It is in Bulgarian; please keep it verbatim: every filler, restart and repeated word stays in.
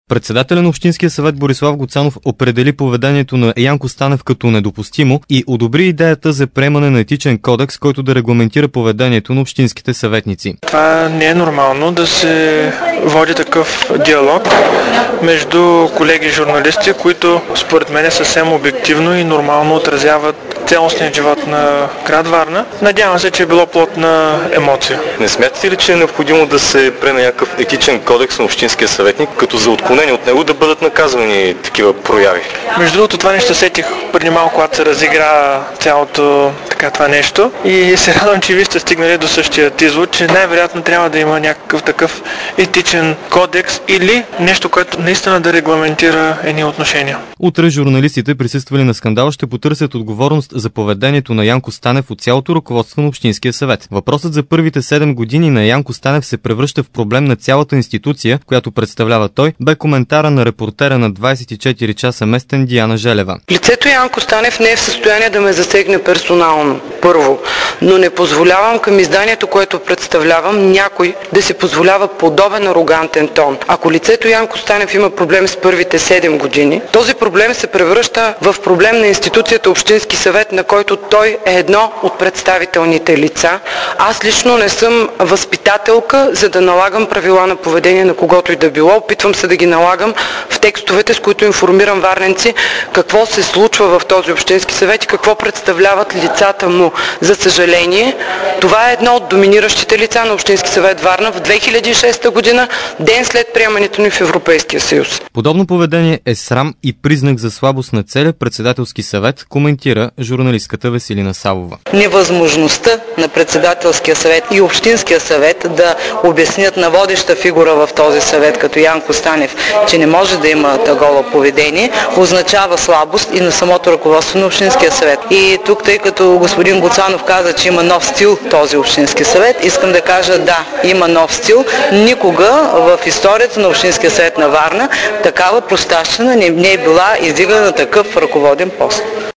Председателят на Общинския съвет Борислав Гуцанов определи поведението на Янко Станев като недопустимо и одобри идеята за приемане на етичен кодекс, който да регламентира поведението на общинските съветници. Това не е нормално да се води такъв диалог между колеги журналисти, които според мен съвсем обективно и нормално отразяват цялостния живот на град Варна. Надявам се, че е било плод на емоция. Не смятате ли, че е необходимо да се приеме някакъв етичен кодекс на общинския съветник, като за отклонение от него да бъдат наказвани такива прояви? Между другото, това нещо сетих преди малко, когато се разигра цялото така това нещо и се радвам, че вие сте стигнали до същия извод, че най-вероятно трябва да има някакъв такъв етичен кодекс или нещо, което наистина да регламентира едни отношения. Утре журналистите, присъствали на скандала, ще потърсят отговорност за поведението на Янко Станев от цялото ръководство на Общинския съвет. Въпросът за първите седем години на Янко Станев се превръща в проблем на цялата институция, която представлява той, бе коментара на репортера на двадесет и четири часа местен Диана Желева. Лицето Янко Станев не е в състояние да ме засегне персонално, първо, но не позволявам към изданието, което представлявам, някой да се позволява подобен арогантен тон. Ако лицето Янко Станев има проблем с първите седем години, този проблем се превръща в проблем на институцията Общински съвет, на който той е едно от представителните лица. Аз лично не съм възпитателка, за да налагам правила на поведение на когото и да било. Опитвам се да ги налагам в текстовете, с които информирам варненци какво се случва в този Общински съвет и какво представляват лицата му. За съжаление, това е едно от доминиращите лица на Общински съвет Варна в две хиляди и шеста година, ден след приемането ни в Европейския съюз. Подобно поведение е срам и признак за слабост на целия председателски съвет, коментира журналистката Веселина Савова. Невъзможността на председателския съвет и Общинския съвет да обяснят на водеща фигура в този съвет, като Янко Станев, че не може да има такова поведение, означава слабост и на самото ръководство на Общинския съвет. И тук, тъй като господин Гуцанов каза, че има нов стил този Общински съвет, искам да кажа да, има нов стил. Никога в историята на Общинския съвет на Варна такава простащина не, не е била издигана на такъв ръководен пост.